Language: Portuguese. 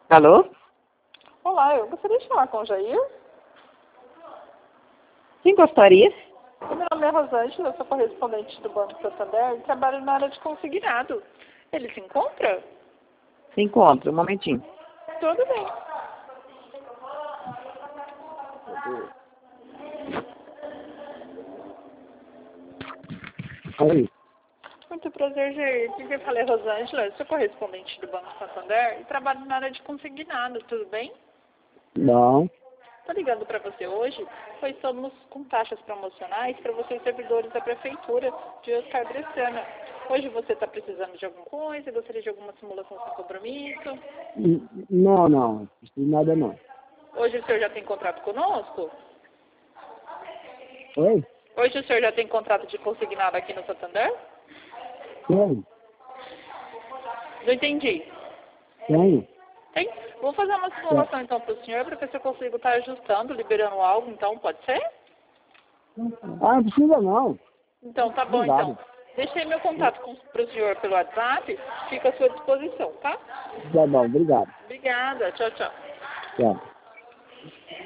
Alô? Olá, eu gostaria de falar com o Jair. Quem gostaria? Meu nome é Rosângela, eu sou correspondente do Banco Santander e trabalho na área de consignado. Ele se encontra? Se encontra, um momentinho. Tudo bem. Oi. Muito prazer, Jair. Quem eu falei é Rosângela, eu sou correspondente do Banco Santander e trabalho na área de consignado, tudo bem? Bom. Estou ligando para você hoje, pois estamos com taxas promocionais para vocês servidores da Prefeitura de Oscar Bressana. Hoje você está precisando de alguma coisa? Gostaria de alguma simulação sem compromisso? Não preciso de nada não. Hoje o senhor já tem contrato conosco? Oi? Hoje o senhor já tem contrato de consignado aqui no Santander? Tenho. Não entendi. Tenho. Tem? Vou fazer uma simulação então para o senhor, para ver se eu consigo estar ajustando, liberando algo, então pode ser? Não precisa não. Então tá bom, Obrigado. então. Deixei meu contato para o senhor pelo WhatsApp, fica à sua disposição, tá? Tá bom, obrigado. Obrigada, tchau, tchau. Tchau.